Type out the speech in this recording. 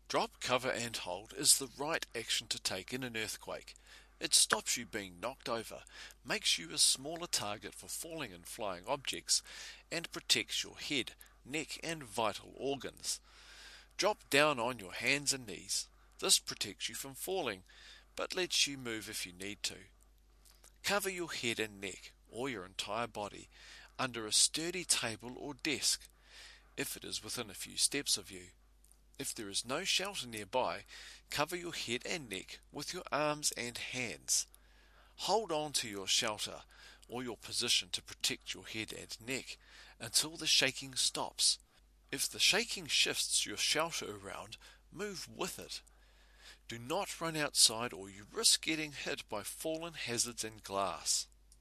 Drop, cover and hold is the right action to take in an earthquake. It stops you being knocked over, makes you a smaller target for falling and flying objects, and protects your head, neck and vital organs. Drop down on your hands and knees. This protects you from falling, but lets you move if you need to. Cover your head and neck, or your entire body, under a sturdy table or desk, if it is within a few steps of you. If there is no shelter nearby, cover your head and neck with your arms and hands. Hold on to your shelter or your position to protect your head and neck until the shaking stops. If the shaking shifts your shelter around, move with it. Do not run outside or you risk getting hit by fallen hazards and glass.